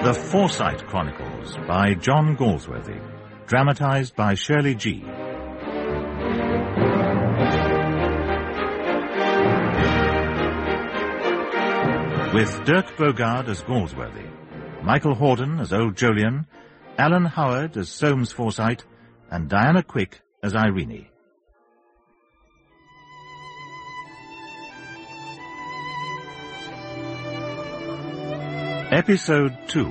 The Forsyte Chronicles by John Galsworthy, dramatized by Shirley G. With Dirk Bogarde as Galsworthy, Michael Hordern as Old Jolyon, Alan Howard as Soames Forsyte, and Diana Quick as Irene. Episode 2.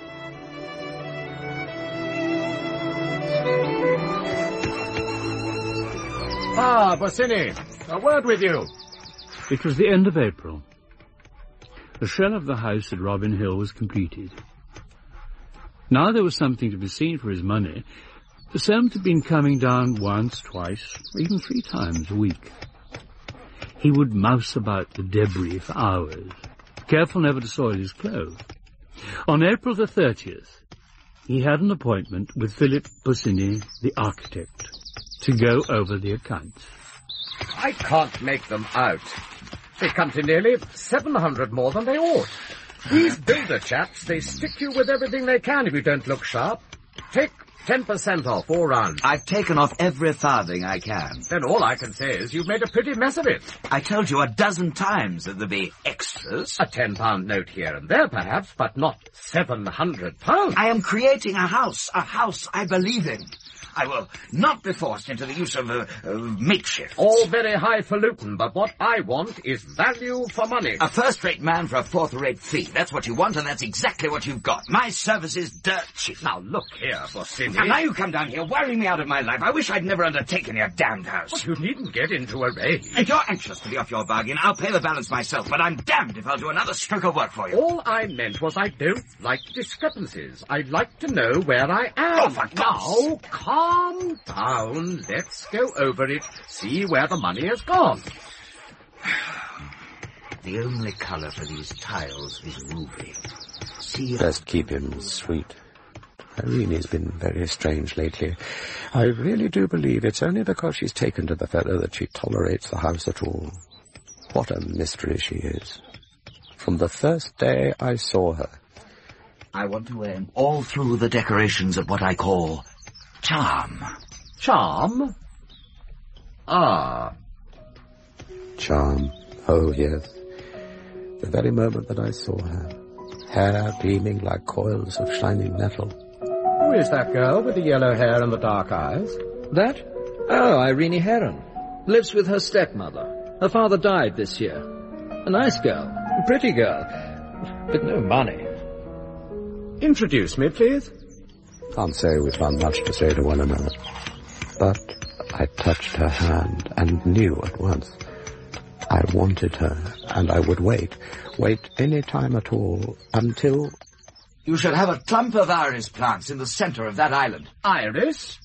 Bosinney, a word with you. It was the end of April. The shell of the house at Robin Hill was completed. Now there was something to be seen for his money. Soames had been coming down once, twice, or even 3 times a week. He would mouse about the debris for hours, careful never to soil his clothes. On April the 30th, he had an appointment with Philip Bosinney, the architect, to go over the accounts. I can't make them out. They come to nearly 700 more than they ought. These builder chaps, they stick you with everything they can if you don't look sharp. Take 10% off all round. I've taken off every farthing I can. Then all I can say is you've made a pretty mess of it. I told you a dozen times that there'd be extras. A £10 note here and there, perhaps, but not £700. I am creating a house I believe in. I will not be forced into the use of makeshift. All very highfalutin, but what I want is value for money. A first-rate man for a fourth-rate fee. That's what you want, and that's exactly what you've got. My service is dirt cheap. Now, look here, Bosinney. And now you come down here worrying me out of my life. I wish I'd never undertaken your damned house. But you needn't get into a rage. If you're anxious to be off your bargain, I'll pay the balance myself, but I'm damned if I'll do another stroke of work for you. All I meant was I don't like discrepancies. I'd like to know where I am. Oh, for God's now, calm down. Let's go over it. See where the money has gone. The only colour for these tiles is ruby. See, best keep him sweet. Irene's been very strange lately. I really do believe it's only because she's taken to the fellow that she tolerates the house at all. What a mystery she is. From the first day I saw her. I want to aim all through the decorations of what I call charm. Charm? Ah. Charm. Oh, yes. The very moment that I saw her. Hair gleaming like coils of shining metal. Who is that girl with the yellow hair and the dark eyes? That? Oh, Irene Heron. Lives with her stepmother. Her father died this year. A nice girl. A pretty girl. But no money. Introduce me, please. Can't say we found much to say to one another. But I touched her hand and knew at once. I wanted her, and I would wait any time at all, until... You should have a clump of iris plants in the center of that island. Iris?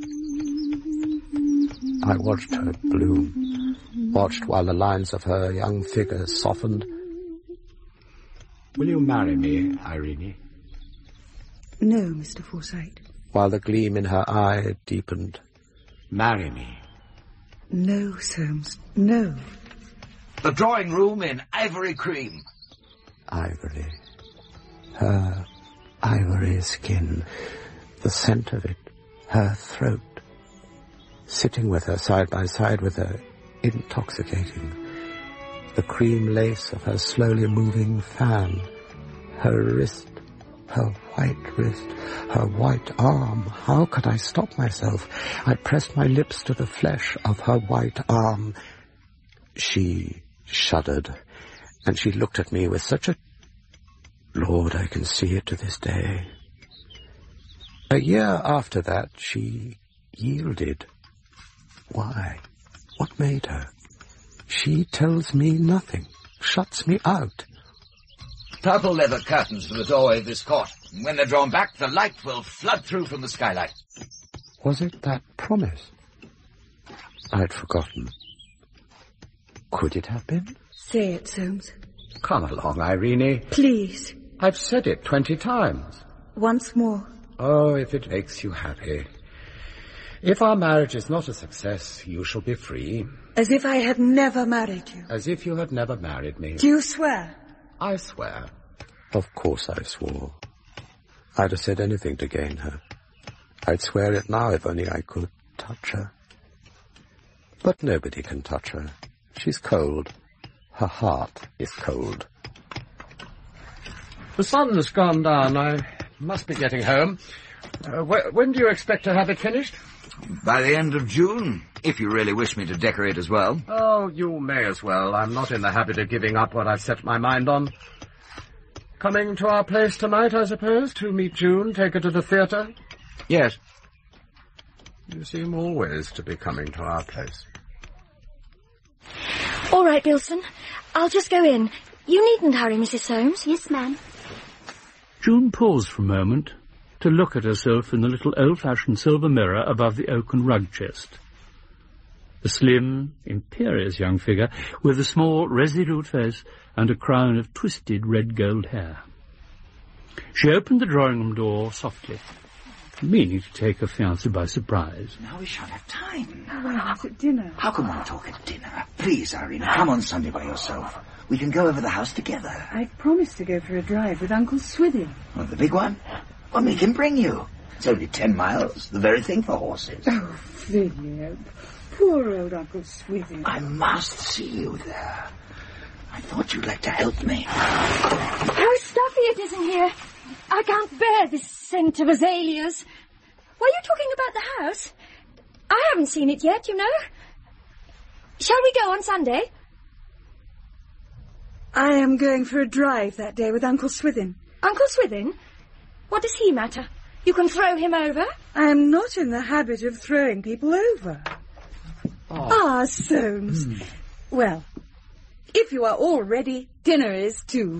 I watched her bloom, watched while the lines of her young figure softened. Will you marry me, Irene? No, Mr. Forsyte. While the gleam in her eye deepened. Marry me. No, Soames, no. The drawing room in ivory cream. Ivory. Her ivory skin, the scent of it, her throat. Sitting with her side by side with her, intoxicating. The cream lace of her slowly moving fan, her wrist, her white wrist, her white arm. How could I stop myself? I pressed my lips to the flesh of her white arm. She shuddered, and she looked at me with such a... Lord, I can see it to this day. A year after that, she yielded. Why? What made her? She tells me nothing, shuts me out. Purple leather curtains for the doorway of this court. When they're drawn back, the light will flood through from the skylight. Was it that promise? I'd forgotten. Could it have been? Say it, Soames. Come along, Irene. Please. I've said it 20 times. Once more. Oh, if it makes you happy. If our marriage is not a success, you shall be free. As if I had never married you. As if you had never married me. Do you swear? I swear. Of course I swore. I'd have said anything to gain her. I'd swear it now if only I could touch her. But nobody can touch her. She's cold. Her heart is cold. The sun's gone down. I must be getting home. When do you expect to have it finished? By the end of June, if you really wish me to decorate as well. Oh, you may as well. I'm not in the habit of giving up what I've set my mind on. Coming to our place tonight, I suppose, to meet June, take her to the theatre? Yes. You seem always to be coming to our place. All right, Bilson. I'll just go in. You needn't hurry, Mrs. Soames. Yes, ma'am. June paused for a moment to look at herself in the little old-fashioned silver mirror above the oaken rug chest. The slim, imperious young figure with a small, resolute face and a crown of twisted red-gold hair. She opened the drawing-room door softly, meaning to take her fiancé by surprise. Now we shan't have time. Well, it's at dinner. How can one talk at dinner? Please, Irene, come on Sunday by yourself. We can go over the house together. I promised to go for a drive with Uncle Swithin. Oh, the big one? Well, we can bring you. It's only 10 miles, the very thing for horses. Oh, Philip. Poor old Uncle Swithin. I must see you there. I thought you'd like to help me. How stuffy it is in here. I can't bear this scent of azaleas. Were you talking about the house? I haven't seen it yet, you know. Shall we go on Sunday? I am going for a drive that day with Uncle Swithin. Uncle Swithin? What does he matter? You can throw him over. I am not in the habit of throwing people over. Ah, Soames. Well, if you are all ready, dinner is too.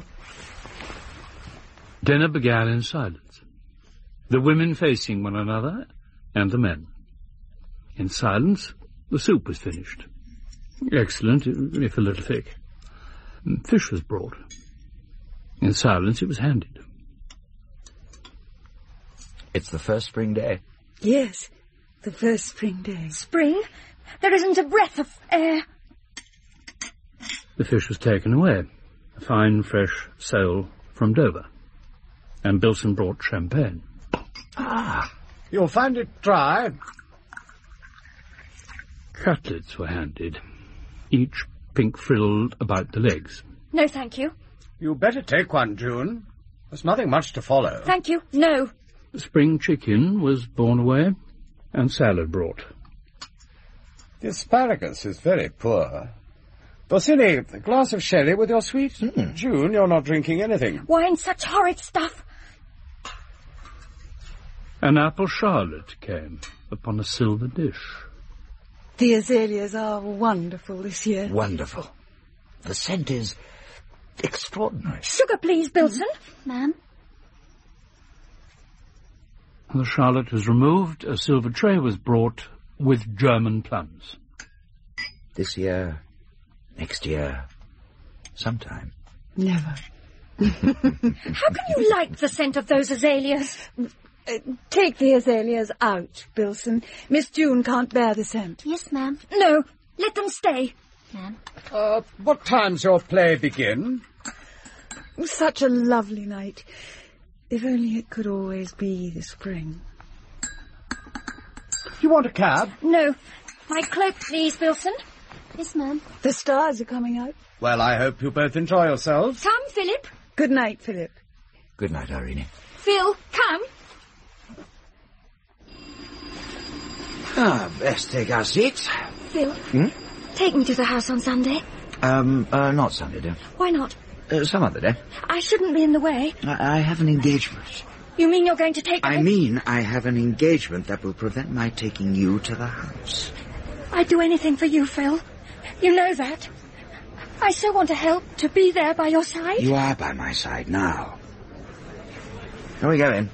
Dinner began in silence, the women facing one another and the men. In silence, the soup was finished. Excellent, if a little thick. Fish was brought. In silence, it was handed. It's the first spring day. Yes, the first spring day. Spring? There isn't a breath of air. The fish was taken away, a fine, fresh sole from Dover, and Bilson brought champagne. Ah, you'll find it dry. Cutlets were handed, each pink-frilled about the legs. No, thank you. You better take one, June. There's nothing much to follow. Thank you. No. Spring chicken was borne away, and salad brought. The asparagus is very poor. Bossini, a glass of sherry with your sweet? June, you're not drinking anything. Wine, such horrid stuff. An apple charlotte came upon a silver dish. The azaleas are wonderful this year. Wonderful. The scent is extraordinary. Sugar, please, Bilson. Ma'am. The charlotte was removed, a silver tray was brought with German plums. This year, next year, sometime. Never. How can you like the scent of those azaleas? Take the azaleas out, Bilson. Miss June can't bear the scent. Yes, ma'am. No, let them stay. Ma'am. What time's your play begin? Such a lovely night. If only it could always be the spring. You want a cab? No. My cloak, please, Bilson. Yes, ma'am. The stars are coming out. Well, I hope you both enjoy yourselves. Come, Philip. Good night, Philip. Good night, Irene. Phil, come. Best take our seats. Phil, take me to the house on Sunday. Not Sunday, dear. Why not? Some other day. I shouldn't be in the way. I have an engagement. You mean you're going to take... I mean I have an engagement that will prevent my taking you to the house. I'd do anything for you, Phil. You know that. I so want to help, to be there by your side. You are by my side now. Shall we go in?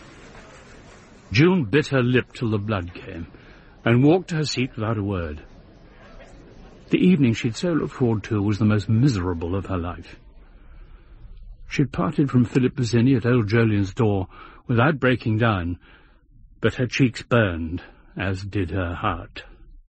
June bit her lip till the blood came, and walked to her seat without a word. The evening she'd so looked forward to was the most miserable of her life. She'd parted from Philip Bossini at old Jolyon's door without breaking down, but her cheeks burned, as did her heart.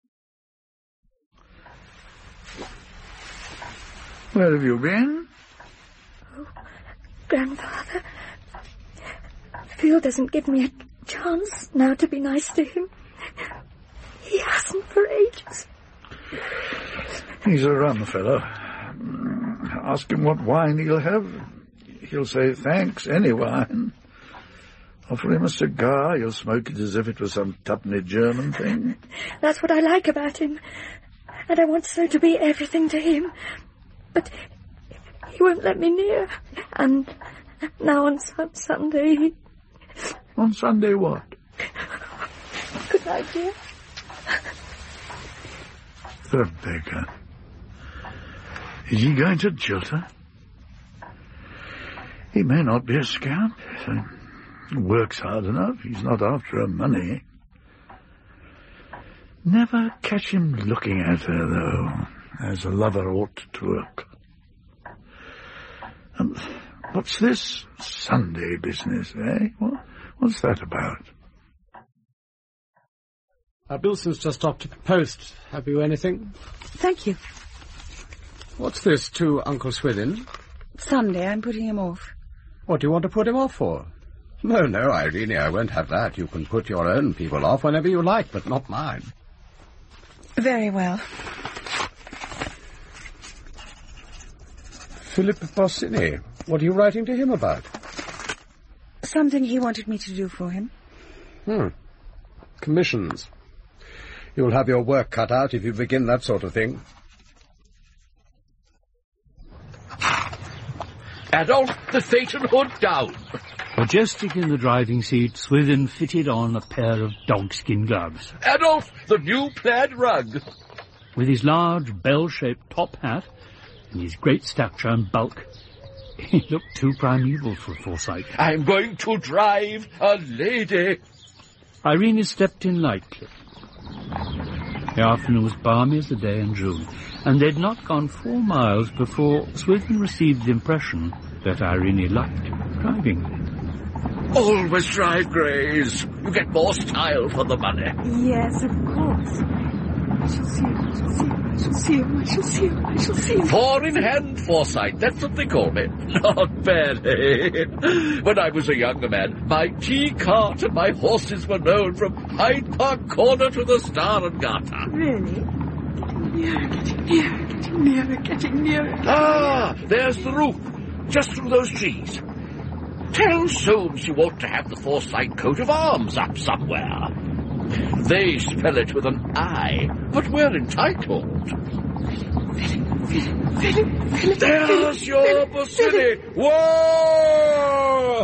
Where have you been? Oh, Grandfather. Phil doesn't give me a chance now to be nice to him. He hasn't for ages. He's a rum fellow. Ask him what wine he'll have. He'll say, thanks, any wine. Offer him a cigar, he'll smoke it as if it was some tuppenny German thing. That's what I like about him. And I want so to be everything to him. But he won't let me near. And now on Sunday... On Sunday what? Good night, dear. The beggar. Is he going to jilt her? He may not be a scamp. He works hard enough. He's not after her money. Never catch him looking at her, though, as a lover ought to look. What's this Sunday business, eh? What's that about? Bilson's just stopped at the post. Have you anything? Thank you. What's this to Uncle Swithin? Sunday, I'm putting him off. What do you want to put him off for? No, Irene, I won't have that. You can put your own people off whenever you like, but not mine. Very well. Philip Bossini. What are you writing to him about? Something he wanted me to do for him. Commissions. You'll have your work cut out if you begin that sort of thing. Adolf, the phaeton hood down. Majestic in the driving seat, Swithin fitted on a pair of dogskin gloves. Adolf, the new plaid rug. With his large bell-shaped top hat and his great stature and bulk, he looked too primeval for Forsyte. I'm going to drive a lady. Irene stepped in lightly. The afternoon was balmy as the day in June, and they'd not gone 4 miles before Swithin received the impression that Irene liked driving. Always drive greys. You get more style for the money. Yes, of course. I shall see him. 4 in hand, Forsyte. That's what they call me. Not bad, eh? When I was a younger man, my tea cart and my horses were known from Hyde Park Corner to the Star and Garter. Really? Getting nearer. Ah, there's the roof. Just through those trees. Tell Soames you ought to have the Forsyte coat of arms up somewhere. They spell it with an I, but we're entitled. Philip. There's your Bossini. Whoa!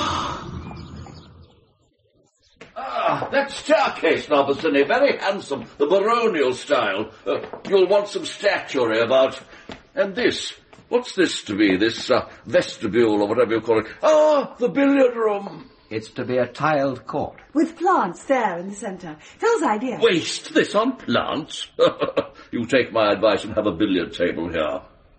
That staircase now, Bossini, very handsome, the baronial style. You'll want some statuary about. And this. What's this to be, this vestibule or whatever you call it? Ah, the billiard room. It's to be a tiled court. With plants there in the centre. Phil's idea. Waste this on plants? You take my advice and have a billiard table here.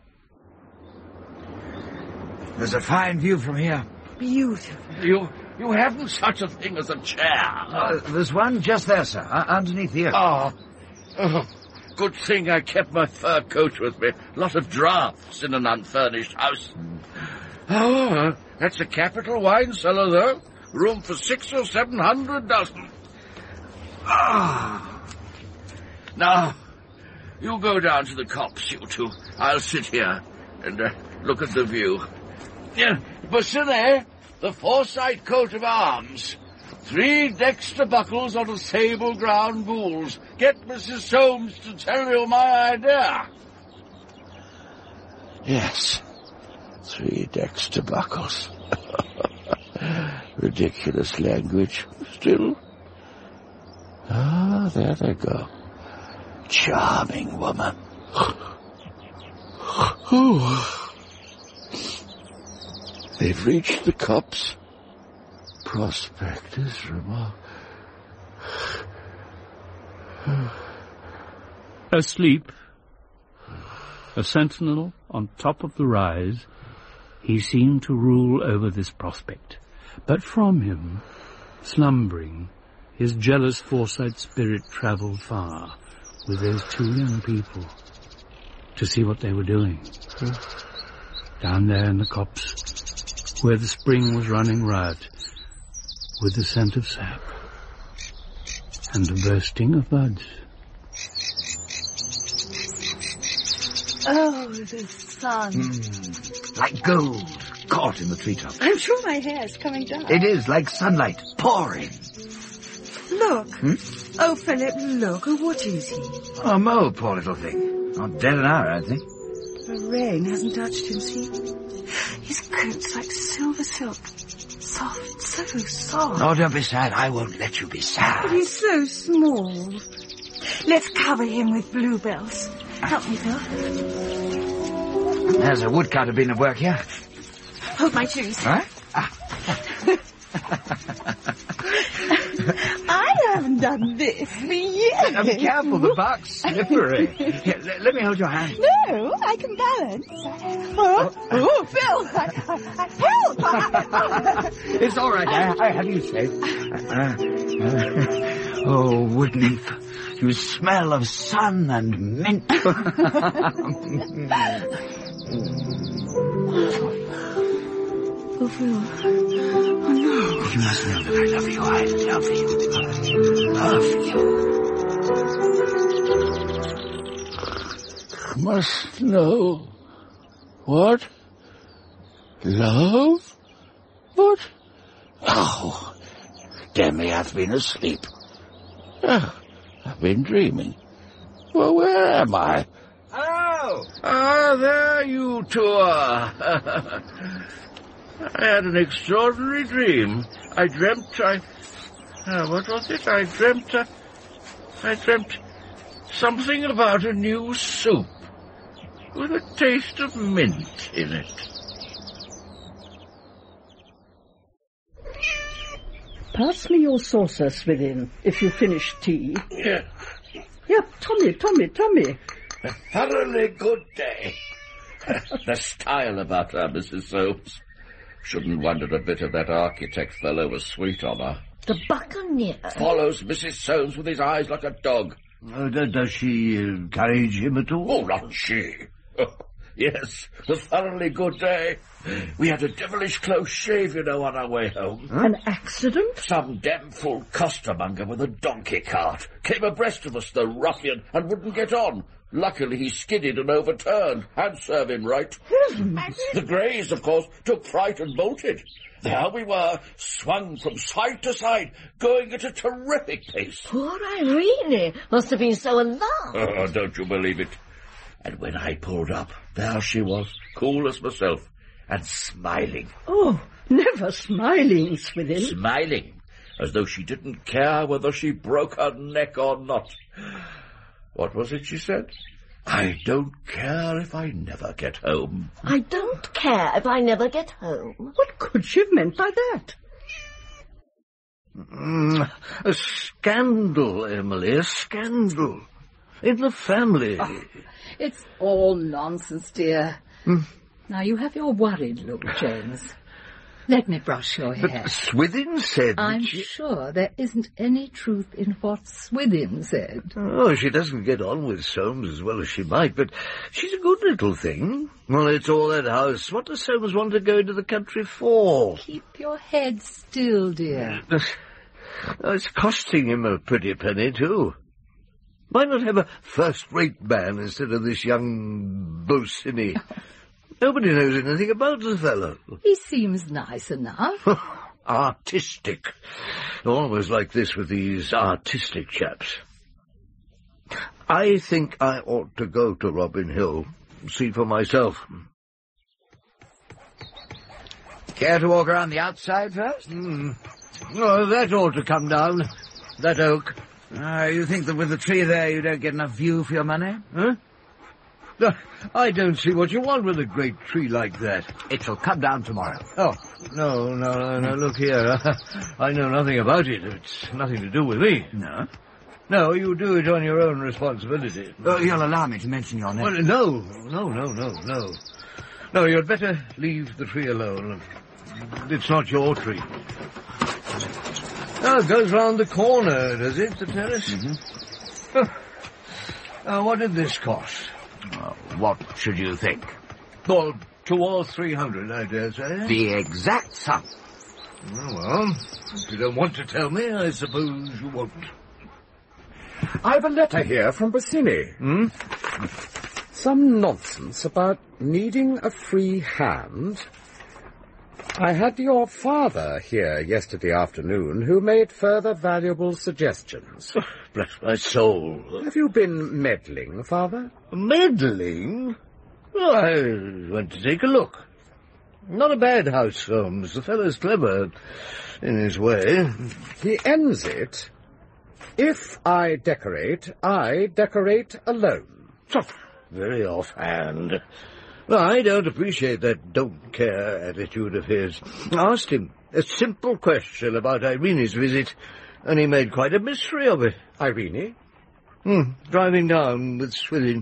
There's a fine view from here. Beautiful. You haven't such a thing as a chair. There's one just there, sir, underneath here. Oh, good thing I kept my fur coat with me. Lot of draughts in an unfurnished house. Oh, that's a capital wine cellar, though. Room for 600 or 700 dozen. Now, you go down to the copse, you two. I'll sit here and look at the view. Bossini, the Forsyte coat of arms. 3 Dexter buckles on a sable ground gules. Get Mrs. Soames to tell you my idea. Yes, 3 Dexter buckles. Ridiculous language. Still. Ah, there they go. Charming woman. They've reached the copse. Prospect is remarkable. Asleep, a sentinel on top of the rise, he seemed to rule over this prospect. But from him, slumbering, his jealous Forsyte spirit travelled far with those 2 young people to see what they were doing. Down there in the copse, where the spring was running riot, with the scent of sap and the bursting of buds. Oh, the sun. Like gold caught in the treetops. I'm sure my hair's coming down. It is like sunlight pouring. Look. Oh, Philip, look. Oh, what is he? Oh, Mo, poor little thing. Not dead an hour, I think. The rain hasn't touched him, see? His coat's like silver silk. Soft, so soft. Oh, don't be sad. I won't let you be sad. But he's so small. Let's cover him with bluebells. Help me, Phil. There's a woodcutter been at work here. Hold my shoes. Huh? I haven't done this for years. Now be careful, the bark's slippery. Here, let me hold your hand. No, I can balance. Oh, Phil! Help! It's all right. I have you safe. Oh, Woodleaf, you smell of sun and mint. Oh, Phil. Oh, no. You must know that I love you. I love you. I love you. Must know. What? Love? What? Oh, Demi hath been asleep. Oh, I've been dreaming. Well, where am I? Oh! Ah, there you two are. I had an extraordinary dream. I dreamt what was it? I dreamt something about a new soup with a taste of mint in it. Pass me your saucer, Swithin, if you finish tea. Yeah. Yeah, Tommy. A thoroughly good day. The style about her, Mrs. Soames. Shouldn't wonder a bit if that architect fellow was sweet on her. The buccaneer. Follows Mrs. Soames with his eyes like a dog. Does she encourage him at all? Oh, not she. Oh, yes, a thoroughly good day. We had a devilish close shave, you know, on our way home. Huh? An accident? Some damn-fool costermonger with a donkey cart came abreast of us, the ruffian, and wouldn't get on. Luckily, he skidded and overturned. I'd serve him right. The greys, of course, took fright and bolted. There we were, swung from side to side, going at a terrific pace. Poor Irene must have been so alarmed. Oh, don't you believe it? And when I pulled up, there she was, cool as myself, and smiling. Oh, never smiling, Swithin. Smiling, as though she didn't care whether she broke her neck or not. What was it she said? I don't care if I never get home. I don't care if I never get home. What could she have meant by that? A scandal, Emily, a scandal. In the family. Oh, it's all nonsense, dear. Now, you have your worried look, James. Let me brush your hair. But Swithin said... I'm sure there isn't any truth in what Swithin said. Oh, she doesn't get on with Soames as well as she might, but she's a good little thing. Well, it's all that house. What does Soames want to go into the country for? Keep your head still, dear. It's costing him a pretty penny, too. Why not have a first-rate man instead of this young Bocini? Nobody knows anything about the fellow. He seems nice enough. Artistic. Always like this with these artistic chaps. I think I ought to go to Robin Hill and see for myself. Care to walk around the outside first? Oh, that ought to come down. That oak. You think that with the tree there you don't get enough view for your money? Huh? I don't see what you want with a great tree like that. It shall come down tomorrow. Oh, no, look here. I know nothing about it. It's nothing to do with me. No? No, you do it on your own responsibility. You'll allow me to mention your name? Well, no. No, you'd better leave the tree alone. It's not your tree. Oh, it goes round the corner, does it, the terrace? What did this cost? What should you think? Well, 200 or 300, I dare say. The exact sum. Well, if you don't want to tell me, I suppose you won't. I've a letter here from Bassini. Some nonsense about needing a free hand. I had your father here yesterday afternoon, who made further valuable suggestions. Bless my soul. Have you been meddling, Father? Meddling? Well, I went to take a look. Not a bad house, Holmes. The fellow's clever in his way. He ends it, if I decorate alone. Very offhand. Well, I don't appreciate that don't-care attitude of his. I asked him a simple question about Irene's visit, and he made quite a mystery of it. Irene? Driving down with Swithin.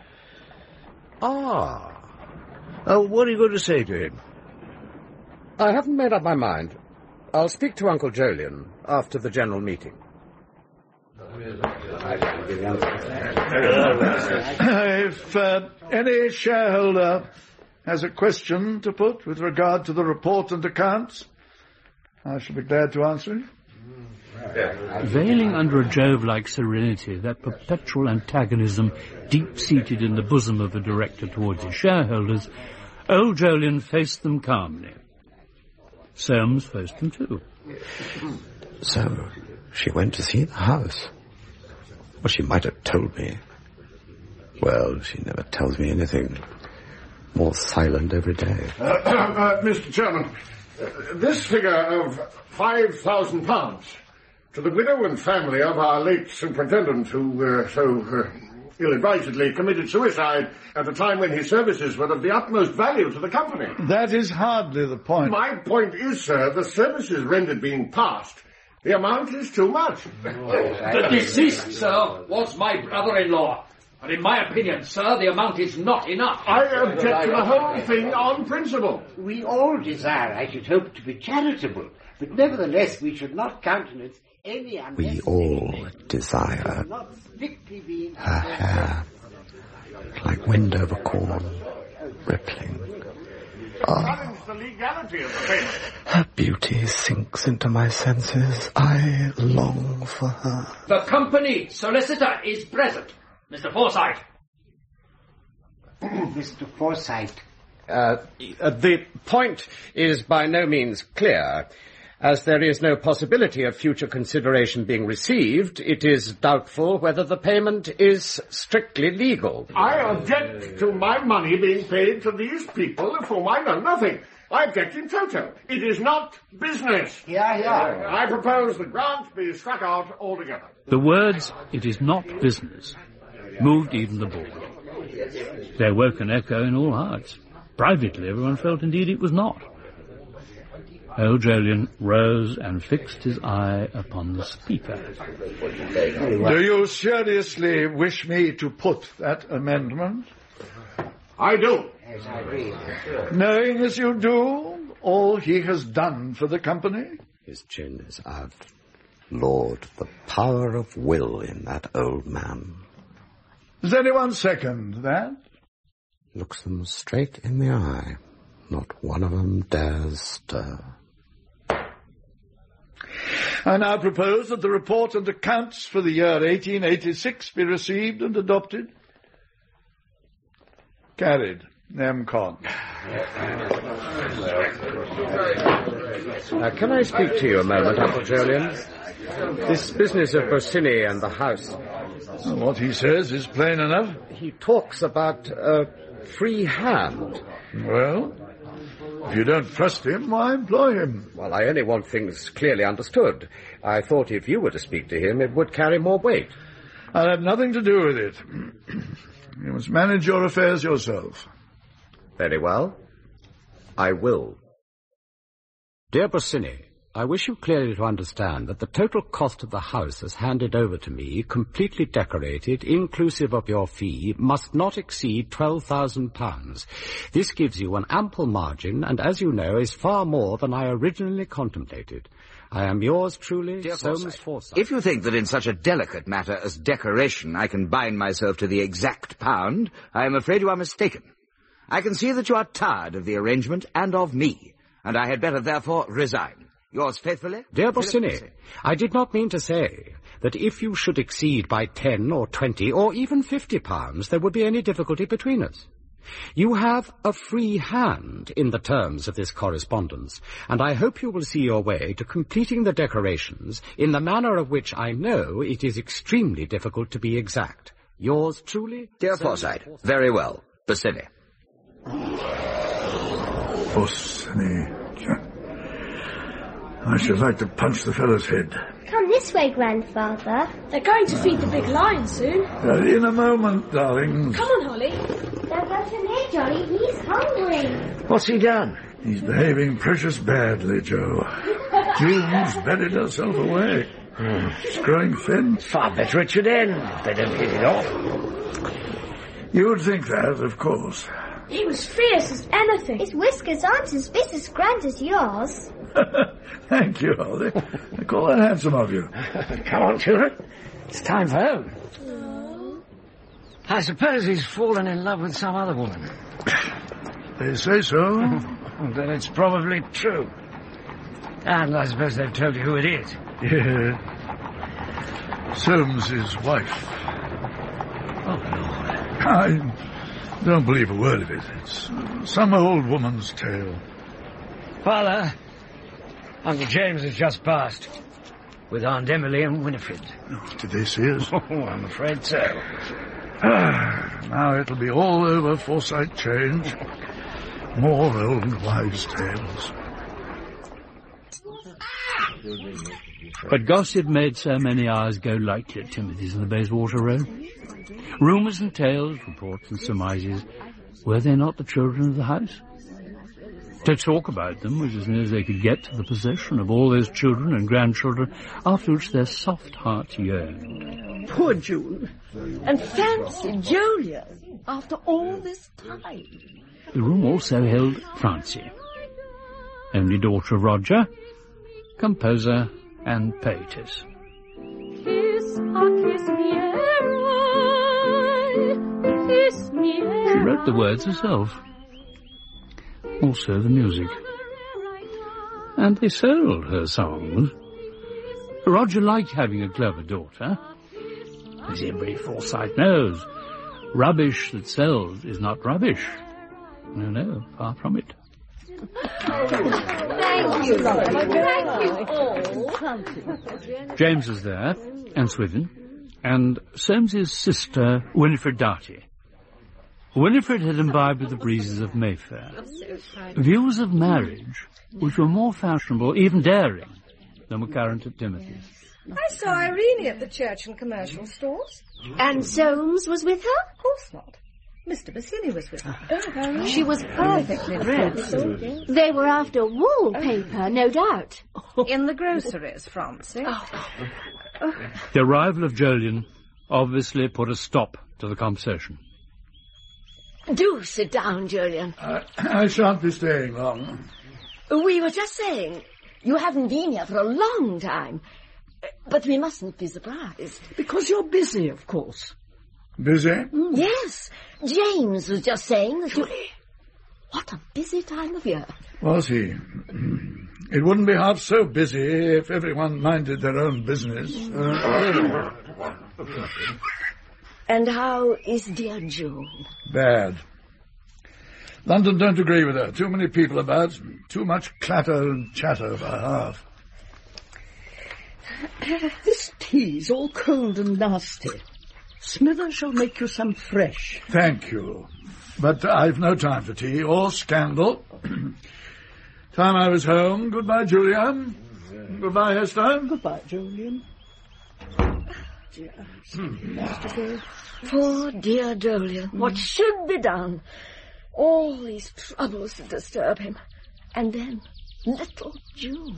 Ah. What are you going to say to him? I haven't made up my mind. I'll speak to Uncle Jolyon after the general meeting. If any shareholder has a question to put with regard to the report and accounts, I shall be glad to answer it. Veiling under a Jove-like serenity, that perpetual antagonism deep-seated in the bosom of a director towards his shareholders, old Jolyon faced them calmly. Soames faced them too. So, she went to see the house. Well, she might have told me. Well, she never tells me anything. More silent every day. Mr. Chairman, this figure of £5,000 to the widow and family of our late superintendent who so ill-advisedly committed suicide at a time when his services were of the utmost value to the company. That is hardly the point. My point is, sir, the services rendered being past, the amount is too much. The deceased, sir, was my brother-in-law. And in my opinion, sir, the amount is not enough. I object to the whole thing on principle. We all desire, I should hope, to be charitable, but nevertheless we should not countenance any unnecessary... We all desire. Her hair, like wind over corn, rippling. The legality of the payment. Her beauty sinks into my senses. I long for her. The company solicitor is present. Mr. Forsyth. Mr. Forsyth. The point is by no means clear. As there is no possibility of future consideration being received, it is doubtful whether the payment is strictly legal. I object to my money being paid to these people of whom I know nothing. I object in toto. It is not business. Yeah. I propose the grant be struck out altogether. The words, "it is not business," moved even the board. They woke an echo in all hearts. Privately, everyone felt indeed it was not. Old Jolyon rose and fixed his eye upon the speaker. Do you seriously wish me to put that amendment? I do. Yes, I agree. Knowing as you do all he has done for the company? His chin is out. Lord, the power of will in that old man. Does anyone second that? Looks them straight in the eye. Not one of them dares stir. I now propose that the report and accounts for the year 1886 be received and adopted. Carried. Nem. Con. Can I speak to you a moment, Uncle Jolyon? This business of Bassini and the house. What he says is plain enough. He talks about a free hand. Well, if you don't trust him, why employ him? Well, I only want things clearly understood. I thought if you were to speak to him, it would carry more weight. I'll have nothing to do with it. You must manage your affairs yourself. Very well. I will. Dear Bassini, I wish you clearly to understand that the total cost of the house as handed over to me, completely decorated, inclusive of your fee, must not exceed £12,000. This gives you an ample margin, and as you know, is far more than I originally contemplated. I am yours truly, Dear Soames Forsyth. If you think that in such a delicate matter as decoration I can bind myself to the exact pound, I am afraid you are mistaken. I can see that you are tired of the arrangement and of me, and I had better therefore resign. Yours faithfully, Dear Bosinney, I did not mean to say that if you should exceed by 10 or 20 or even £50, there would be any difficulty between us. You have a free hand in the terms of this correspondence, and I hope you will see your way to completing the decorations in the manner of which I know it is extremely difficult to be exact. Yours truly, Dear Forsyte. Very well, Bosinney. Bosinney. I should like to punch the fellow's head. Come this way, Grandfather. They're going to feed the big lion soon. In a moment, darlings. Come on, Holly. Don't go so near, Johnny. He's hungry. What's he done? He's behaving precious badly, Joe. June's bedded herself away. She's growing thin. Far better it should end if they don't hit it off. You would think that, of course. He was fierce as anything. His whiskers aren't as big as grand as yours. Thank you, Holly. I call that handsome of you. Come on, children. It's time for home. I suppose he's fallen in love with some other woman. They say so. Then it's probably true. And I suppose they've told you who it is. Yeah. Soames's wife. Oh, Lord. I don't believe a word of it. It's some old woman's tale. Father, Uncle James has just passed with Aunt Emily and Winifred. Oh, did they see us? Oh, I'm afraid so. Now it'll be all over Forsyte Change. More old wives' tales. But gossip made so many hours go lightly at Timothy's in the Bayswater Road. Rumours and tales, reports and surmises, were they not the children of the house? To talk about them was as near as they could get to the possession of all those children and grandchildren after which their soft hearts yearned. Poor June. And fancy Julian after all this time. The room also held Francie, only daughter of Roger, composer and poetess. Kiss me, kiss me. She wrote the words herself. Also the music. And they sold her songs. Roger liked having a clever daughter. As every Forsyte knows, rubbish that sells is not rubbish. No, far from it. Thank you. Thank you all. James was there, and Swithin, and Soames's sister, Winifred Darty. Winifred had imbibed with the breezes of Mayfair views of marriage which were more fashionable, even daring, than were current at Timothy's. I saw Irene at the church and commercial stores. And Soames was with her? Of course not. Mr. Bosinney was with her. She was perfectly dressed. They were after wallpaper, no doubt. In the groceries, Francie. The arrival of Jolyon obviously put a stop to the conversation. Do sit down, Julian. I shan't be staying long. We were just saying, you haven't been here for a long time. But we mustn't be surprised. Because you're busy, of course. Busy? Yes. James was just saying that you... What a busy time of year. Was he? It wouldn't be half so busy if everyone minded their own business. And how is dear June? Bad. London don't agree with her. Too many people about. Too much clatter and chatter by half. This tea's all cold and nasty. Smithers shall make you some fresh. Thank you. But I've no time for tea or scandal. Time I was home. Goodbye, Julian. Goodbye, Hester. Goodbye, Julian. Poor dear Julian. What should be done? All these troubles to disturb him. And then little June.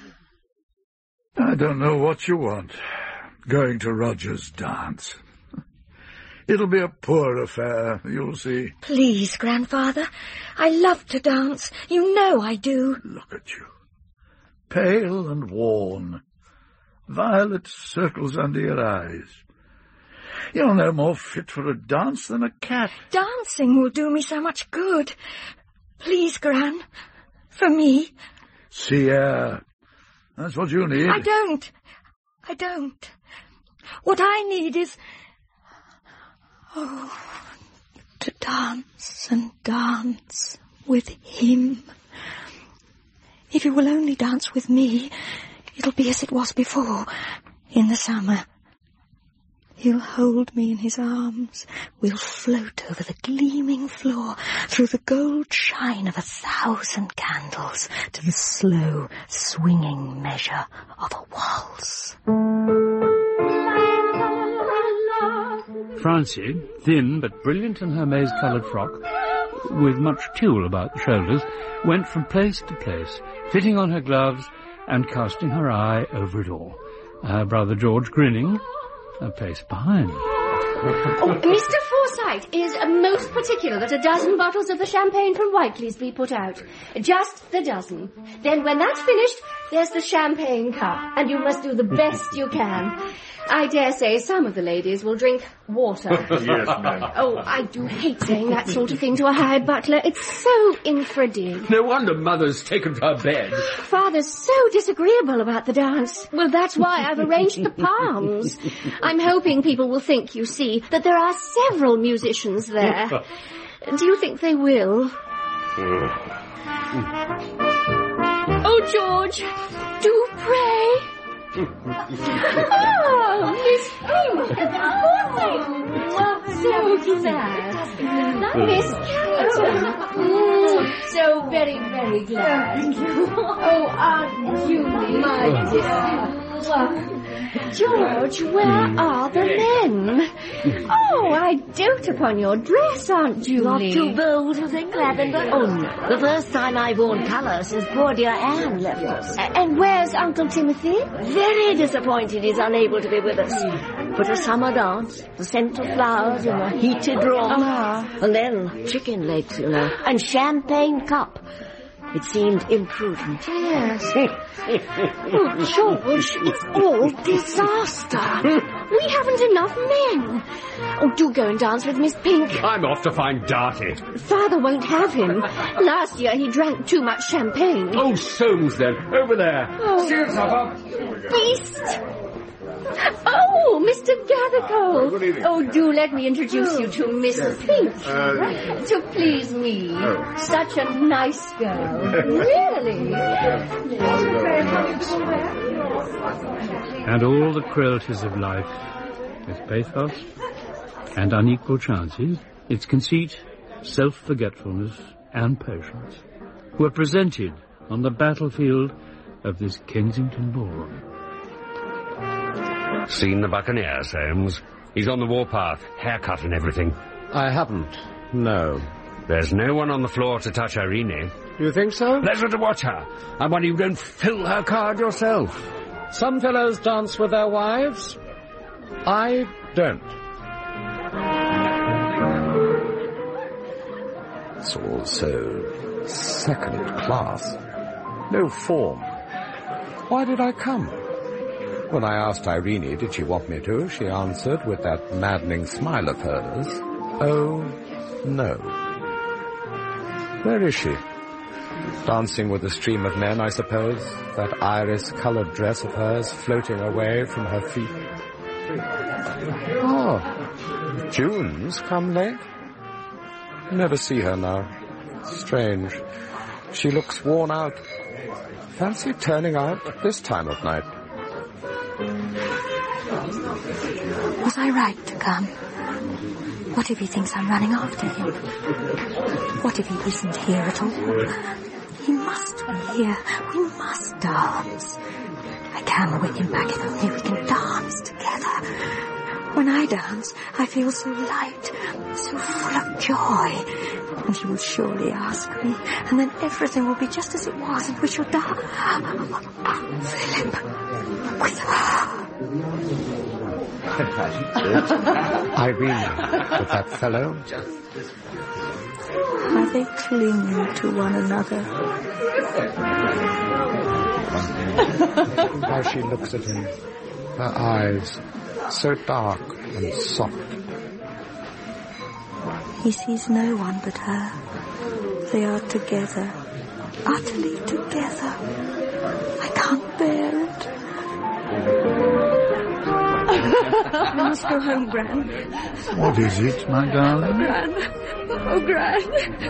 I don't know what you want. Going to Roger's dance. It'll be a poor affair, you'll see. Please, Grandfather. I love to dance. You know I do. Look at you. Pale and worn. Violet circles under your eyes. You're no more fit for a dance than a cat. Dancing will do me so much good. Please, Gran. For me. See here. That's what you need. I don't. What I need is... to dance and dance with him. If he will only dance with me, it'll be as it was before, in the summer. He'll hold me in his arms. We'll float over the gleaming floor, through the gold shine of 1,000 candles, to the slow, swinging measure of a waltz. Francie, thin but brilliant in her maize-coloured frock, with much tulle about the shoulders, went from place to place, fitting on her gloves and casting her eye over it all. Her brother George grinning, a pace behind. Mr. Forsyte is most particular that a dozen bottles of the champagne from Whiteley's be put out. Just the dozen. Then when that's finished, there's the champagne cup, and you must do the best you can. I dare say some of the ladies will drink water. Yes, ma'am. Oh, I do hate saying that sort of thing to a hired butler. It's so infra-dig. No wonder Mother's taken to her bed. Father's so disagreeable about the dance. Well, that's why I've arranged the palms. I'm hoping people will think, you see, that there are several musicians there. Do you think they will? Oh, George, do pray. Oh, Miss Pink! Oh, so glad. Miss Carrington. So very, very glad. Oh, Aunt Julie, my dear. George, where are the men? Oh, I dote upon your dress, Aunt Julie. Not too bold to think, Lavender. Oh, no. The first time I've worn colour since poor dear Anne left us. And where's Uncle Timothy? Very disappointed he's unable to be with us. But a summer dance, the scent of flowers in a heated room, and then chicken legs, you know, and champagne cup. It seemed imprudent. Yes. Oh, George, it's all disaster. We haven't enough men. Oh, do go and dance with Miss Pink. I'm off to find Darty. Father won't have him. Last year he drank too much champagne. Oh, Soames, then. Over there. Oh. See you, Papa. Beast! Oh, Mr. Gathercole. Good evening. Oh, do let me introduce you to Miss Pink. To please me. Such a nice girl. Really. And all the cruelties of life, its pathos and unequal chances, its conceit, self-forgetfulness and patience, were presented on the battlefield of this Kensington ballroom. Seen the Buccaneer, Soames? He's on the warpath, haircut and everything. I haven't, no. There's no one on the floor to touch Irene. You think so? Pleasure to watch her. I wonder you don't fill her card yourself. Some fellows dance with their wives. I don't. It's all so second class. No form. Why did I come? When I asked Irene did she want me to, she answered with that maddening smile of hers, "Oh, no." Where is she? Dancing with a stream of men, I suppose, that iris-coloured dress of hers floating away from her feet. Oh, June's come late? Never see her now. Strange. She looks worn out. Fancy turning out at this time of night. Was I right to come? What if he thinks I'm running after him? What if he isn't here at all? He must be here. We must dance. I can win him back if only we can dance together. When I dance, I feel so light, so full of joy. And he will surely ask me, and then everything will be just as it was, and we shall dance. Philip, with her. Irene, with that fellow? How they cling to one another. How she looks at him. Her eyes, so dark and soft. He sees no one but her. They are together, utterly together. I can't bear it. We must go home, Gran. What is it, my darling? Gran. Oh, Gran.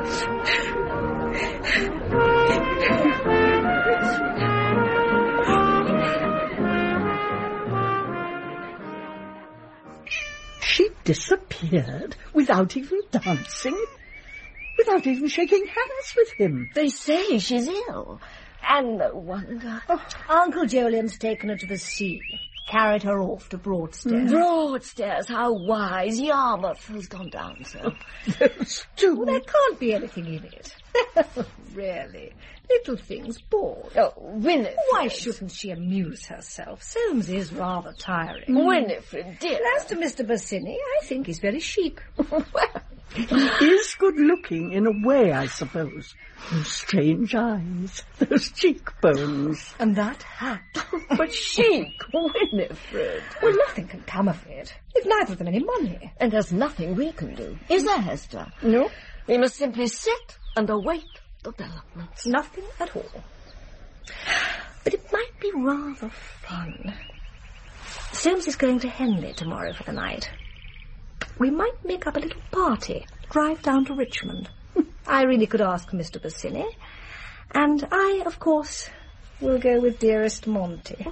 She disappeared without even dancing, without even shaking hands with him. They say she's ill. And no wonder. Uncle Jolyon's taken her to the sea. Carried her off to Broadstairs. Broadstairs, how wise. Yarmouth has gone down, sir. Those two. Well, there can't be anything in it. Really. Little things bored. Oh, Winifred. Why shouldn't she amuse herself? Soames is rather tiring. Winifred, dear. And as to Mr. Bassini, I think he's very chic. He is good-looking in a way, I suppose. Those strange eyes, those cheekbones. And that hat. But chic, Winifred. Well, nothing can come of it. If neither of them any money. And there's nothing we can do. Is there, Hester? No. We must simply sit and await developments. Nothing at all. But it might be rather fun. Soames is going to Henley tomorrow for the night. We might make up a little party, drive down to Richmond. I really could ask Mr. Bassini. And I, of course, will go with dearest Monty.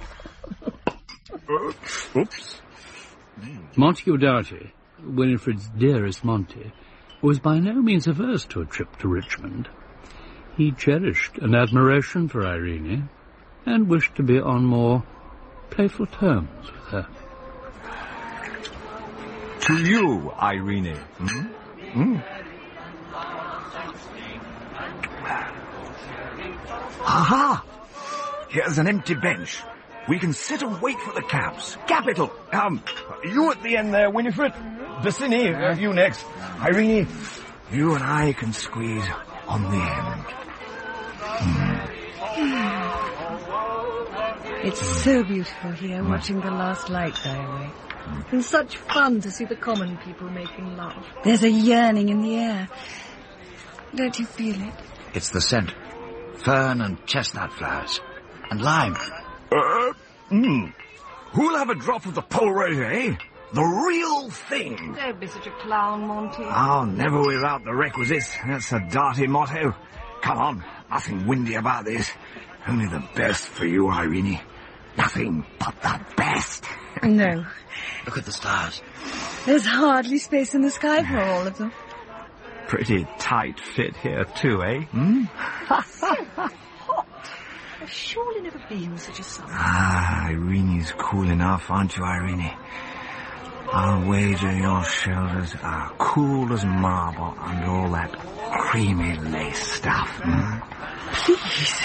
Oops. Montague Doughty, Winifred's dearest Monty, was by no means averse to a trip to Richmond. He cherished an admiration for Irene and wished to be on more playful terms with her. To you, Irene. Aha! Here's an empty bench. We can sit and wait for the cabs. Capital. You at the end there, Winifred. Bassini, you next. Irene, you and I can squeeze on the end. It's so beautiful here, watching the last light die away. And such fun to see the common people making love. There's a yearning in the air. Don't you feel it? It's the scent. Fern and chestnut flowers. And lime. Who'll have a drop of the Pol Roger, eh? The real thing. Don't be such a clown, Monty. Oh, never without the requisites. That's the Darty motto. Come on, nothing windy about this. Only the best for you, Irene. Nothing but the best. No. Look at the stars. There's hardly space in the sky for all of them. Pretty tight fit here too, eh? I've surely never been such a summer. Irene's cool enough, aren't you, Irene? I'll wager your shoulders are cool as marble under all that creamy lace stuff. Please.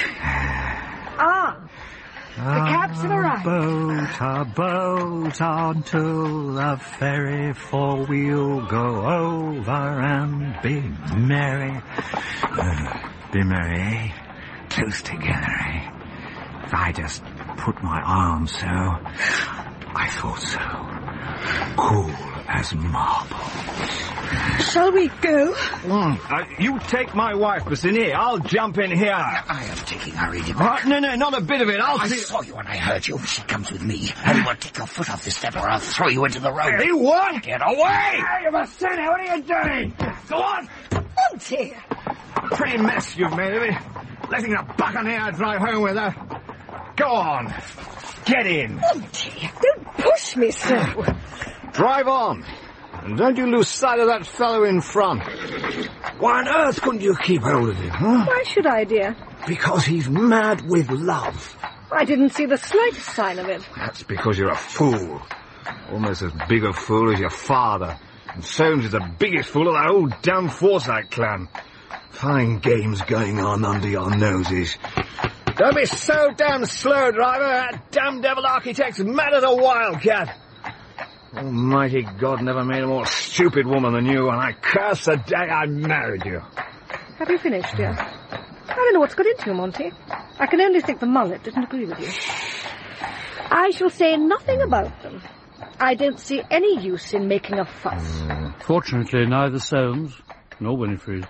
The cabs have arrived. A boat onto the ferry, for we'll go over and be merry. Be merry, eh? Close together, eh? If I just put my arms so, I thought so. Cool as marble. Shall we go? You take my wife, Bassini. I'll jump in here. I am taking Irene back. No, not a bit of it. I saw you and I heard you. She comes with me. And you will take your foot off the step or I'll throw you into the road. Hey, what? Get away! Hey, Bassini, what are you doing? Go on. Monty! Pretty mess you've made of it. Letting a buccaneer drive home with her. Go on. Get in. Monty, don't push me so. Drive on. And don't you lose sight of that fellow in front. Why on earth couldn't you keep hold of him, huh? Why should I, dear? Because he's mad with love. I didn't see the slightest sign of it. That's because you're a fool. Almost as big a fool as your father. And Soames is the biggest fool of that whole damn Forsyte clan. Fine games going on under your noses. Don't be so damn slow, driver. That damn devil architect's mad as a wildcat. Almighty God never made a more stupid woman than you, and I curse the day I married you. Have you finished, dear? I don't know what's got into you, Monty. I can only think the mullet didn't agree with you. I shall say nothing about them. I don't see any use in making a fuss. Fortunately, neither Soames nor Winifred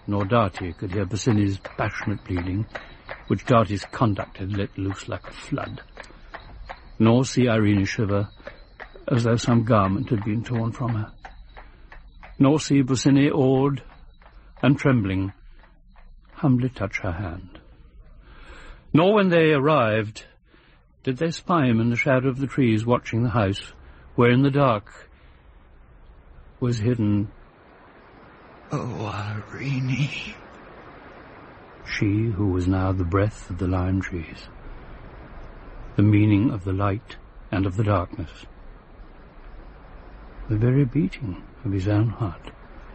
nor Darty could hear Bosinney's passionate pleading, which Darty's conduct had let loose like a flood, nor see Irene shiver as though some garment had been torn from her, nor see Bosinney, awed and trembling, humbly touch her hand. Nor when they arrived did they spy him in the shadow of the trees watching the house, where in the dark was hidden... Oh, Irene. She who was now the breath of the lime trees, the meaning of the light and of the darkness, the very beating of his own heart.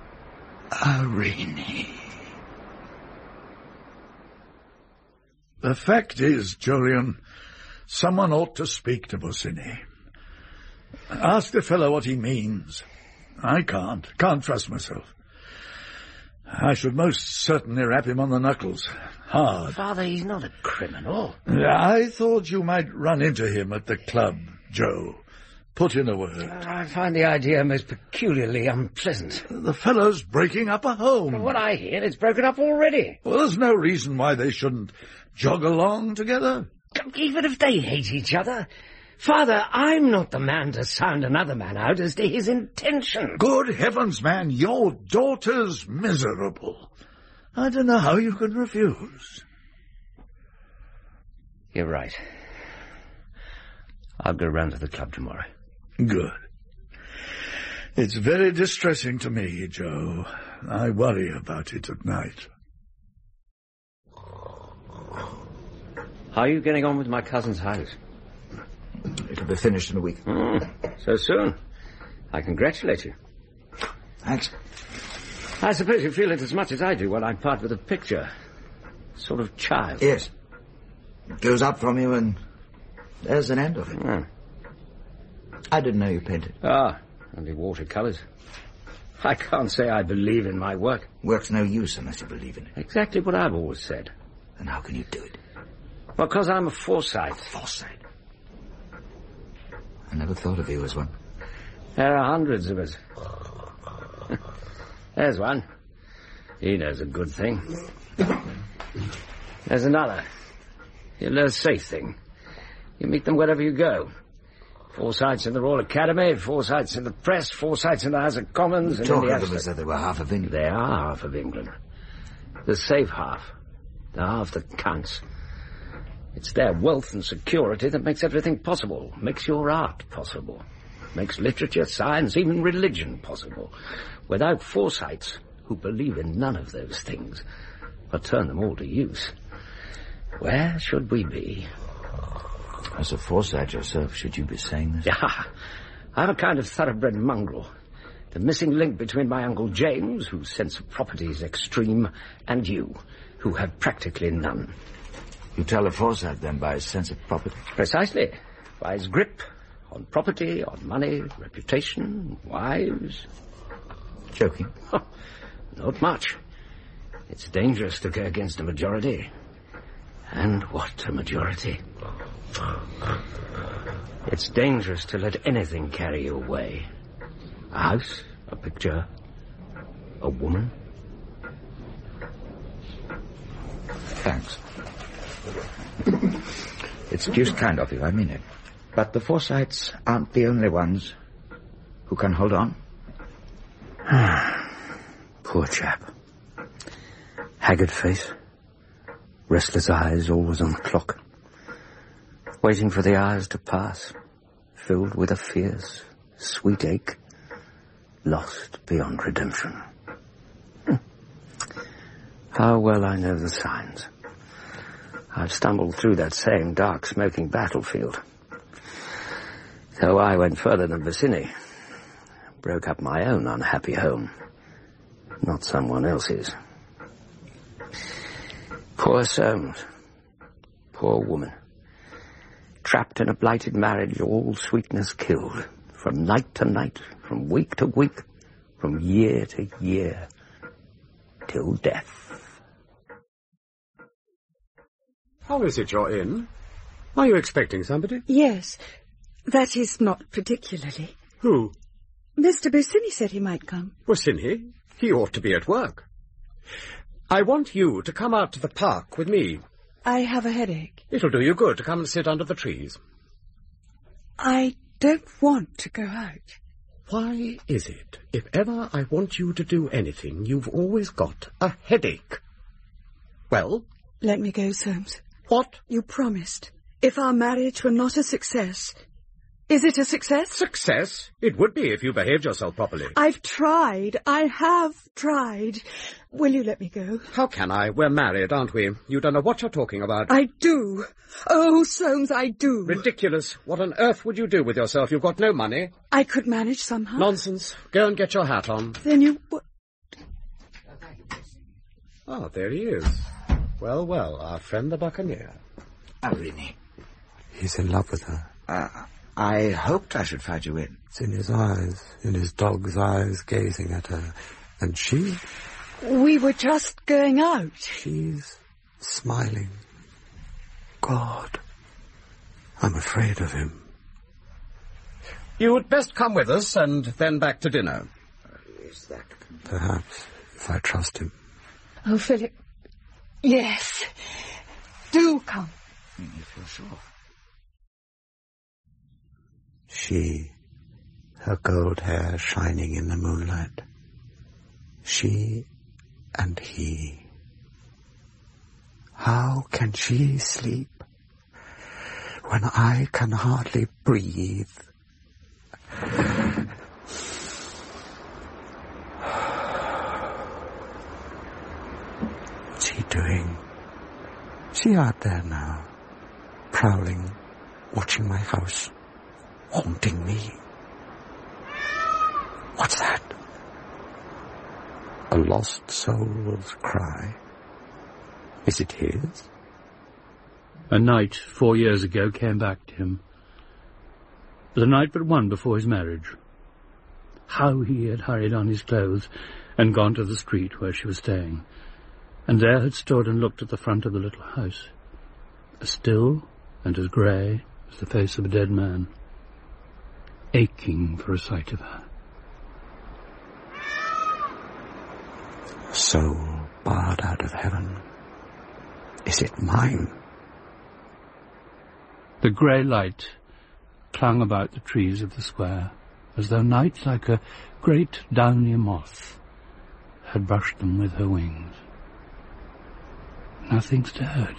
Irene. The fact is, Jolyon, someone ought to speak to Bosinney. Ask the fellow what he means. I can't trust myself. I should most certainly rap him on the knuckles. Hard. Father, he's not a criminal. I thought you might run into him at the club, Joe. Put in a word. I find the idea most peculiarly unpleasant. The fellow's breaking up a home. From what I hear, it's broken up already. Well, there's no reason why they shouldn't jog along together. Even if they hate each other. Father, I'm not the man to sound another man out as to his intention. Good heavens, man, your daughter's miserable. I don't know how you can refuse. You're right. I'll go round to the club tomorrow. Good. It's very distressing to me, Joe. I worry about it at night. How are you getting on with my cousin's house? It'll be finished in a week. So soon. I congratulate you. Thanks. I suppose you feel it as much as I do when I part with a picture. Sort of child. Yes. It goes up from you and there's an end of it. I didn't know you painted. Only watercolours. I can't say I believe in my work. Work's no use unless you believe in it. Exactly what I've always said. And how can you do it? Well, because I'm a Forsyte. Forsyte? I never thought of you as one. There are hundreds of us. There's one. He knows a good thing. There's another. He'll know a safe thing. You meet them wherever you go. Forsytes in the Royal Academy, Forsytes in the press, Forsytes in the House of Commons. You talk of them as though they were half of England. They are half of England. The safe half. The half that counts. It's their wealth and security that makes everything possible, makes your art possible, makes literature, science, even religion possible. Without Forsytes, who believe in none of those things, but turn them all to use, where should we be? As a Forsyte yourself, should you be saying this? Yeah, I'm a kind of thoroughbred mongrel. The missing link between my Uncle James, whose sense of property is extreme, and you, who have practically none. You tell a Forsyte, then, by his sense of property? Precisely. By his grip on property, on money, reputation, wives. Joking? Not much. It's dangerous to go against a majority. And what a majority. It's dangerous to let anything carry you away. A house, a picture, a woman. Thanks. It's deuced kind of you, I mean it. But the Forsytes aren't the only ones who can hold on. Poor chap. Haggard face. Restless eyes, always on the clock. Waiting for the hours to pass. Filled with a fierce, sweet ache. Lost beyond redemption. How well I know the signs. I've stumbled through that same dark, smoking battlefield. So I went further than Bosinney. Broke up my own unhappy home. Not someone else's. Poor Soames. Poor woman. Trapped in a blighted marriage, all sweetness killed. From night to night, from week to week, from year to year, till death. How is it you're in? Are you expecting somebody? Yes. That is, not particularly. Who? Mr. Bosinney said he might come. Bosinney? He ought to be at work. I want you to come out to the park with me. I have a headache. It'll do you good to come and sit under the trees. I don't want to go out. Why is it, if ever I want you to do anything, you've always got a headache? Well? Let me go, Soames. What? You promised. If our marriage were not a success... Is it a success? Success? It would be if you behaved yourself properly. I've tried. I have tried. Will you let me go? How can I? We're married, aren't we? You don't know what you're talking about. I do. Oh, Soames, I do. Ridiculous. What on earth would you do with yourself? You've got no money. I could manage somehow. Nonsense. Go and get your hat on. Then you... Oh, there he is. Well, well, our friend the Buccaneer. Irene. He's in love with her. I hoped I should find you in. It's in his eyes, in his dog's eyes, gazing at her. And she? We were just going out. She's smiling. God, I'm afraid of him. You'd best come with us and then back to dinner. Is that... Perhaps, if I trust him. Oh, Philip. Yes. Do come. If you're sure. She, her gold hair shining in the moonlight. She and he. How can she sleep when I can hardly breathe? What's he doing? Is he out there now, prowling, watching my house? Haunting me. What's that? A lost soul's cry. Is it his? A night 4 years ago came back to him. The night but one before his marriage. How he had hurried on his clothes and gone to the street where she was staying, and there had stood and looked at the front of the little house, as still and as grey as the face of a dead man, aching for a sight of her. A soul barred out of heaven. Is it mine? The grey light clung about the trees of the square, as though night, like a great downy moth, had brushed them with her wings. Nothing stirred.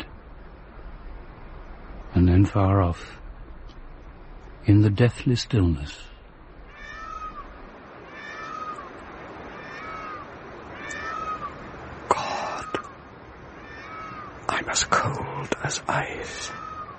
And then far off, in the deathly stillness, God, I'm as cold as ice.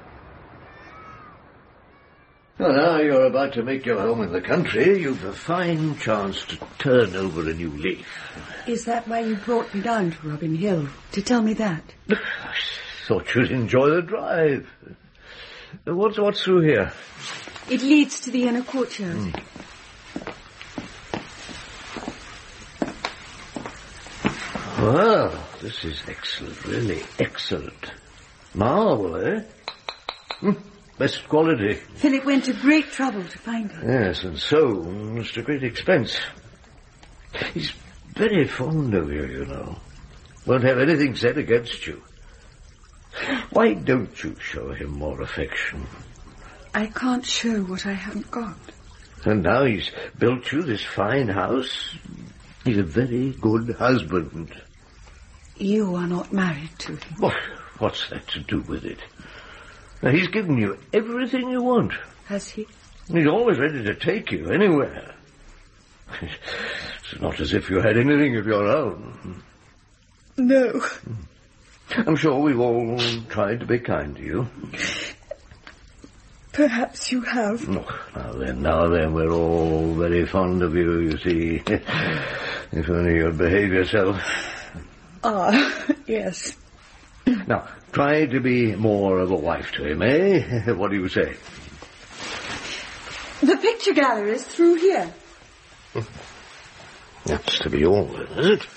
Well, now you're about to make your home in the country, you've a fine chance to turn over a new leaf. Is that why you brought me down to Robin Hill, to tell me that? I thought you'd enjoy the drive. What's through here? It leads to the inner courtyard. Well, this is excellent, really excellent. Marble, eh? Best quality. Philip went to great trouble to find it. Yes, and so, to great expense. He's very fond of you, you know. Won't have anything said against you. Why don't you show him more affection? I can't show what I haven't got. And now he's built you this fine house. He's a very good husband. You are not married to him. What's that to do with it? Now, he's given you everything you want. Has he? He's always ready to take you anywhere. It's not as if you had anything of your own. No. I'm sure we've all tried to be kind to you. Perhaps you have. Now then, we're all very fond of you, you see. If only you'd behave yourself. Yes. Now, try to be more of a wife to him, eh? What do you say? The picture gallery is through here. That's to be all, then, is it?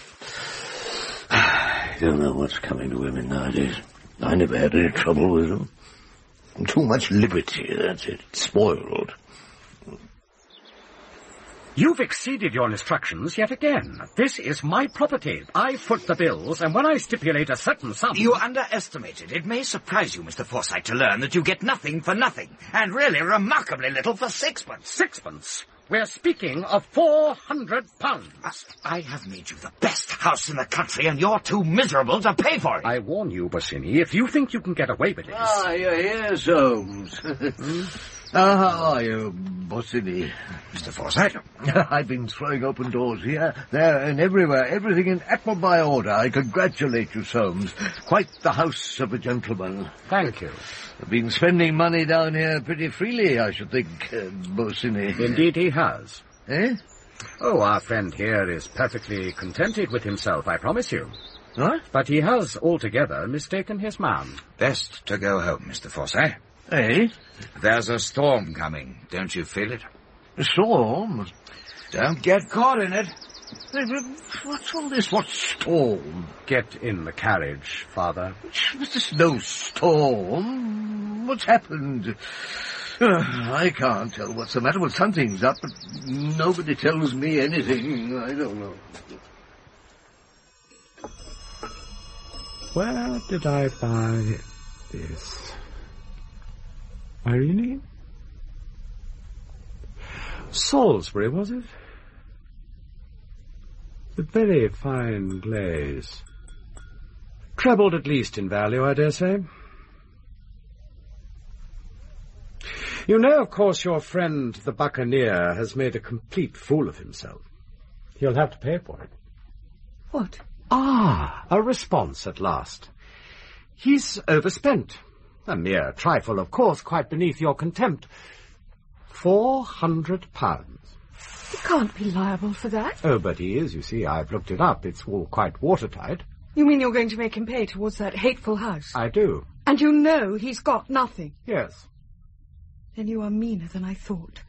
I don't know what's coming to women nowadays. I never had any trouble with them. Too much liberty, that's it. Spoiled. You've exceeded your instructions yet again. This is my property. I foot the bills, and when I stipulate a certain sum... You underestimate it. It may surprise you, Mr. Forsyte, to learn that you get nothing for nothing, and really remarkably little for sixpence. Sixpence? We're speaking of £400. I have made you the best house in the country, and you're too miserable to pay for it. I warn you, Bossini, if you think you can get away with this... Ah, you're here, Soames. How are you, Bossini? Mr. Forsyte? I've been throwing open doors here, there, and everywhere. Everything in admirable order. I congratulate you, Soames. Quite the house of a gentleman. Thank you. I've been spending money down here pretty freely, I should think, Bossini. Indeed he has. Eh? Oh, our friend here is perfectly contented with himself, I promise you. What? But he has altogether mistaken his man. Best to go home, Mr. Forsyte. Eh? There's a storm coming. Don't you feel it? A storm? Don't get caught in it. What's all this? What storm? Get in the carriage, Father. There's no storm. What's happened? I can't tell what's the matter. Well, something's up, but nobody tells me anything. I don't know. Where did I buy this? Irene? Salisbury, was it? The very fine glaze. Trebled at least in value, I dare say. You know, of course, your friend the Buccaneer has made a complete fool of himself. He'll have to pay for it. What? Ah, a response at last. He's overspent. A mere trifle, of course, quite beneath your contempt. £400. He can't be liable for that. Oh, but he is, you see. I've looked it up. It's all quite watertight. You mean you're going to make him pay towards that hateful house? I do. And you know he's got nothing? Yes. Then you are meaner than I thought.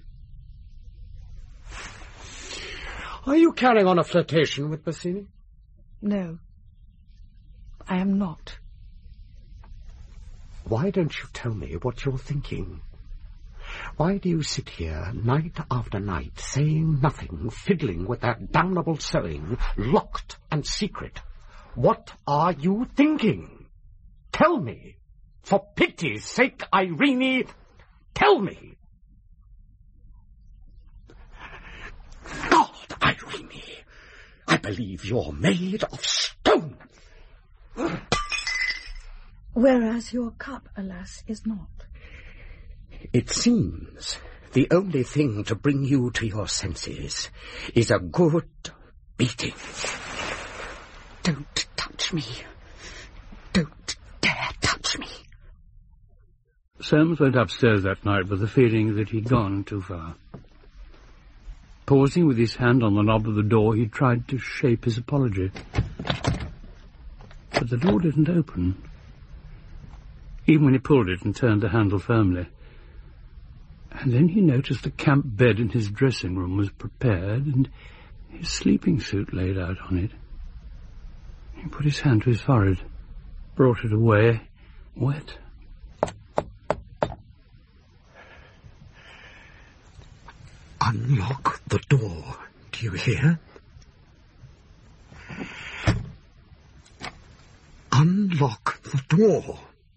Are you carrying on a flirtation with Bassini? No. I am not. Why don't you tell me what you're thinking? Why do you sit here night after night, saying nothing, fiddling with that damnable sewing, locked and secret? What are you thinking? Tell me. For pity's sake, Irene, tell me. God, Irene, I believe you're made of stone. Whereas your cup, alas, is not. It seems the only thing to bring you to your senses is a good beating. Don't touch me. Don't dare touch me. Soames went upstairs that night with the feeling that he'd gone too far. Pausing with his hand on the knob of the door, he tried to shape his apology. But the door didn't open, even when he pulled it and turned the handle firmly. And then he noticed the camp bed in his dressing room was prepared and his sleeping suit laid out on it. He put his hand to his forehead, brought it away, wet. Unlock the door. Do you hear? Unlock the door.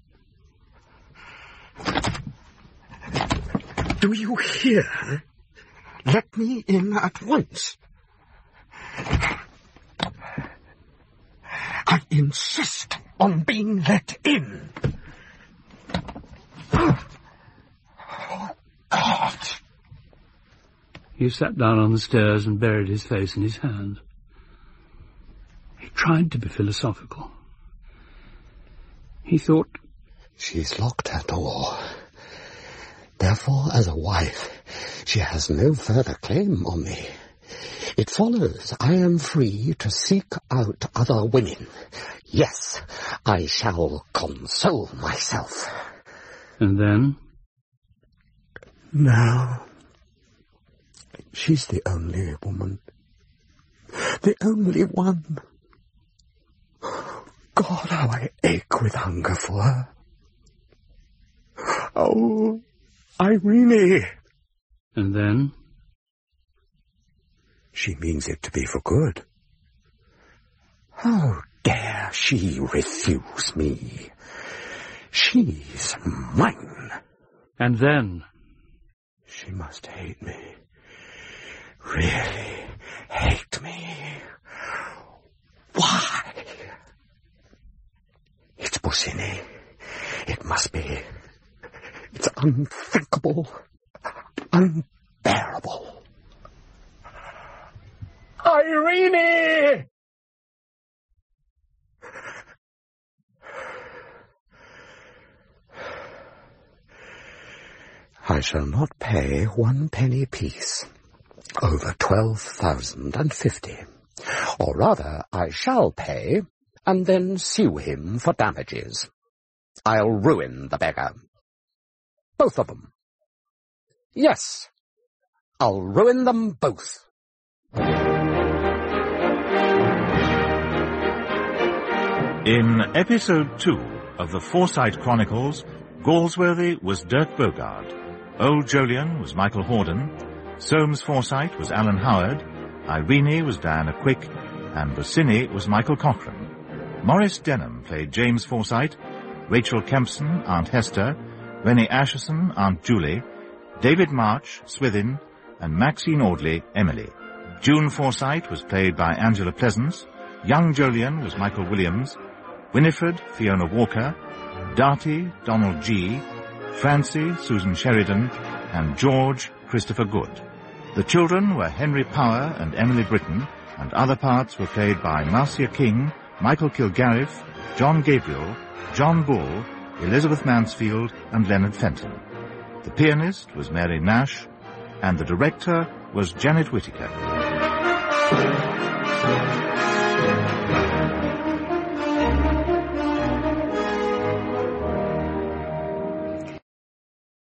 Do you hear? Let me in at once. I insist on being let in. Oh, God. He sat down on the stairs and buried his face in his hands. He tried to be philosophical. He thought, she's locked her door. Therefore, as a wife, she has no further claim on me. It follows I am free to seek out other women. Yes, I shall console myself. And then? Now, she's the only woman. The only one. God, how I ache with hunger for her. Oh, Irene. And then? She means it to be for good. How dare she refuse me? She's mine. And then... She must hate me. Really hate me. Why? It's Boussini. It must be. It's unthinkable. Unbearable. Irene! I shall not pay 1 penny apiece. Over 12,050. Or rather, I shall pay, and then sue him for damages. I'll ruin the beggar. Both of them. Yes, I'll ruin them both. In Episode 2 of the Forsyte Chronicles, Galsworthy was Dirk Bogarde, Old Jolyon was Michael Hordern, Soames Forsyte was Alan Howard, Irene was Diana Quick, and Boussini was Michael Cochrane. Maurice Denham played James Forsyte, Rachel Kempson, Aunt Hester, Rennie Asherson, Aunt Julie, David March, Swithin, and Maxine Audley, Emily. June Forsyte was played by Angela Pleasance, young Jolyon was Michael Williams, Winifred, Fiona Walker, Darty, Donald G., Francie, Susan Sheridan, and George, Christopher Good. The children were Henry Power and Emily Britton, and other parts were played by Marcia King, Michael Kilgarriff, John Gabriel, John Bull, Elizabeth Mansfield, and Leonard Fenton. The pianist was Mary Nash, and the director was Janet Whittaker.